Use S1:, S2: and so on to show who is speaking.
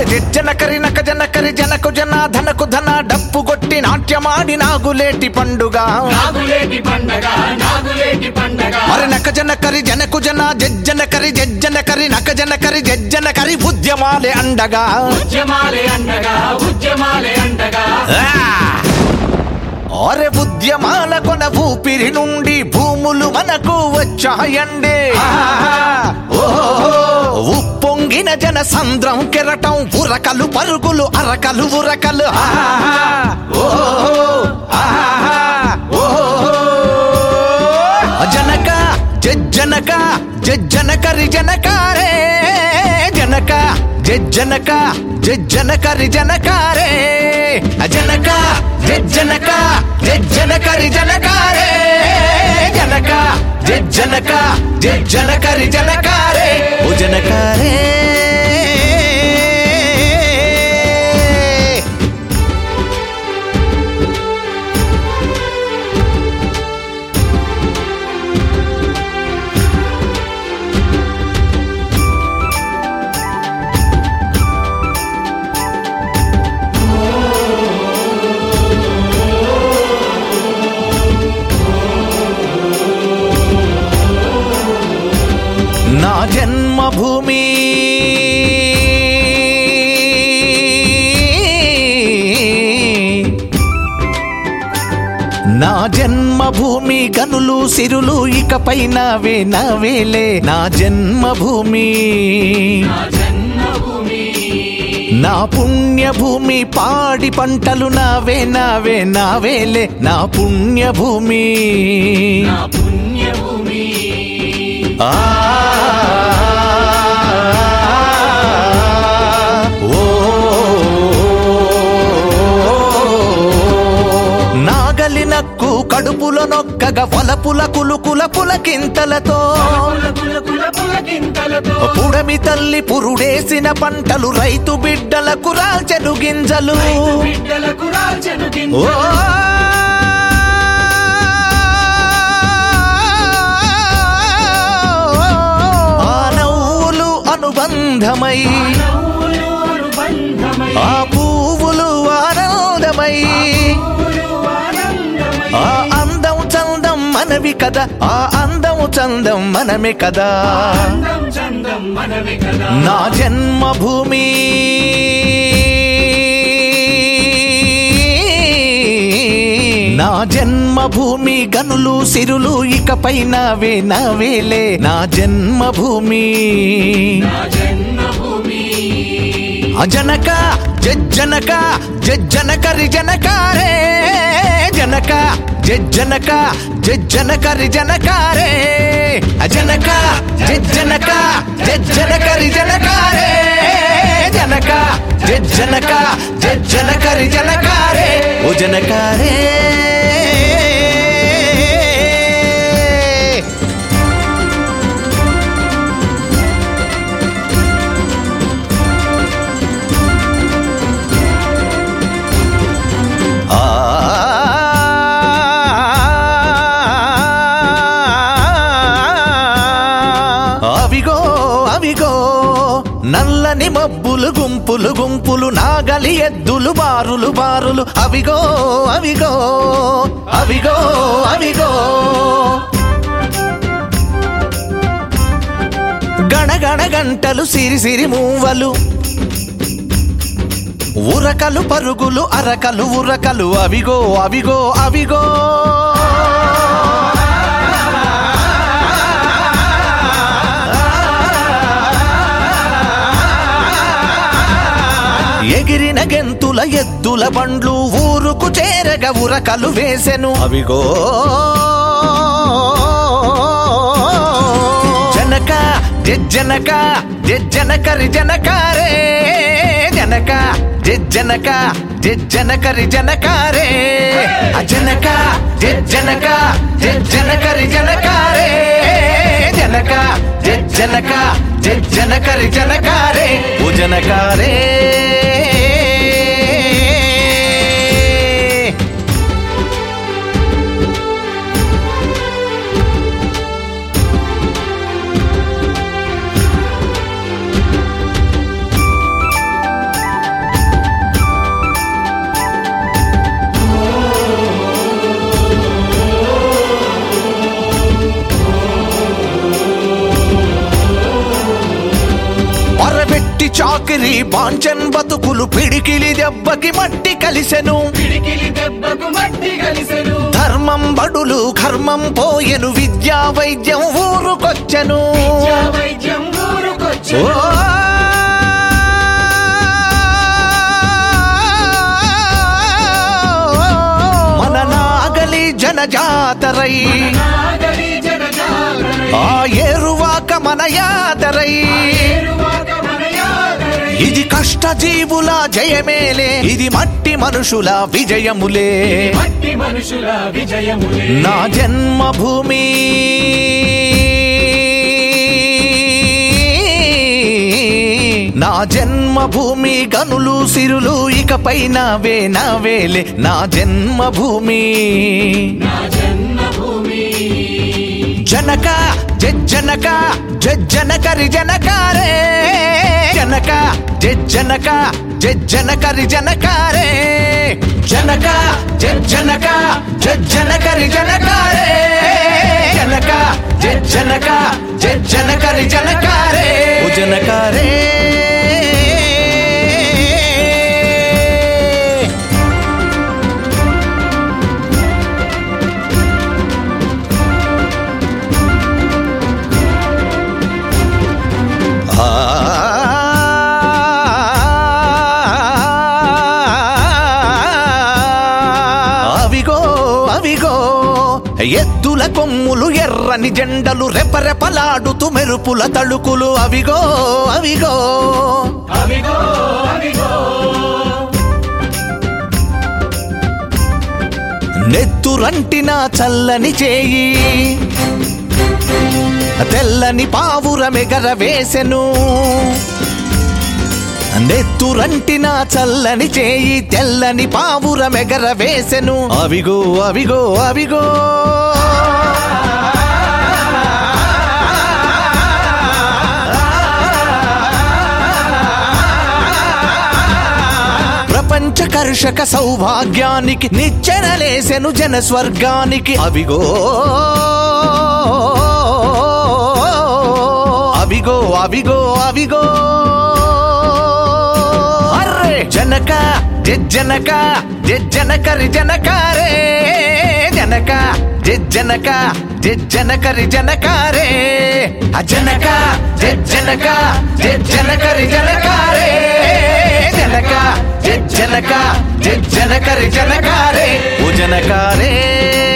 S1: అరే జనకరి నక జనకరి జనకు జన ధనకు ధన డప్పు కొట్టి నాట్యమాడి నాగులేటి పండుగ అరే నక జనకరి జనకు జన జజ్జనకరి జజ్జనకరి నక జనకరి జజ్జనకరి ఉద్యమాలే అండగా అరే ఉద్యమాల కొన ఊపిరి నుండి భూములు మనకు వచ్చాయండే ఉప్పొంగిన జన సంద్రం కెరటం ఉరకలు పరుగులు అరకలు ఉరకలు జనక జజ్జనక జజ్జనకరి జనకారే జనక జజ్జనక జజ్జనకరి జనకారే జనక జజ్జనక జజ్జనకరి జనకారే జనక జజ్జనక జజ్జనకరి జనకారే ఓ జనకారే నా జన్మభూమి నా జన్మభూమి గనులు సిరులు ఇకపై నావే నావేలే నా జన్మభూమి నా పుణ్యభూమి పాడి పంటలు నావే నావే నావేలే నా పుణ్యభూమి నాగలి నక్కు కడుపులో నొక్కగా వలపుల కులుకుల పులకింతలతో పుడమి తల్లి పురుడేసిన పంటలు రైతు బిడ్డలకు రాల్చెను గింజలు అనుబంధమై ఆ పువ్వులు ఆనందమై ఆ అందం చందం మనవి కదా ఆ అందం చందం మనమే కదా నా జన్మభూమి నా జన్మభూమి గనులు సిరులు ఇకపై నావే నావేలే నా జన్మభూమి జనక జజ్జనక జజ్జనకరి జనకారే జనక జజ్జనక జజ్జనకరి జనకారే జనక జజ్జనక జజ్జనకరి జనకారే జనక జజ్జనక జజ్జనకరి జనకారే ఓ జనకారే అవిగో అవిగో నల్లని మబ్బులు గుంపులు గుంపులు నాగలి ఎద్దులు బారులు బారులు అవిగో అవిగో అవిగో అవిగో గణగణ గంటలు సిరి సిరి మూవలు ఉరకలు పరుగులు అరకలు ఉరకలు అవిగో అవిగో అవిగో ఎగిరిన గెంతుల ఎద్దుల బండ్లు ఊరుకు చేరగ ఉరకలు వేసెను అవిగో జనక జజ్జనక జజ్జనకరి జనకారే జనక జజ్జనక జజ్జనకరి జనకారే జనక జజ్జనక జజ్జనకరి జనకారే జనక జజ్జనక జజ్జనకరి జనకారే ఓ జనకారే వెట్టి చాకిరి బాంచన్ బతుకులు పిడికిలి దెబ్బకి మట్టి కలిసెను ధర్మం బడులు కర్మం పోయెను విద్యా వైద్యం ఊరుకొచ్చెను మన నాగలి జనజాతరై ఆ ఏరువాక మన యాదరై ఇది కష్టజీవుల జయమేలే ఇది మట్టి మనుషుల విజయములే నా జన్మభూమి నా జన్మభూమి గనులు సిరులు ఇకపై నావేలే నా జన్మభూమి జనక జనక జనకరి జనకారే జనక జనక జనకరి జనకారే జనక జనక జనకరి జనకారే జనక జనక జనకరి జనకారే జనకారే ఎద్దుల కొమ్ములు ఎర్రని జెండలు రెపరెపలాడుతూ మెరుపుల తళుకులు అవిగో అవిగో నెత్తురంటిన చల్లని చేయి తెల్లని పావురమెగర వేసెను నెత్తురంటిన చల్లని చేయి తెల్లని పావురమెగర వేసెను అవిగో అవిగో అవిగో ప్రపంచ కర్షక సౌభాగ్యానికి నిచ్చెనలేసెను జన స్వర్గానికి అవిగో అవిగో అవిగో అవిగో జనక జనక జనకరి జనకారే జనక జనక జనకరి జనకారే జనక జనక జనకరి జనకారే జనక జనక జనకరి జనకారే జనకారే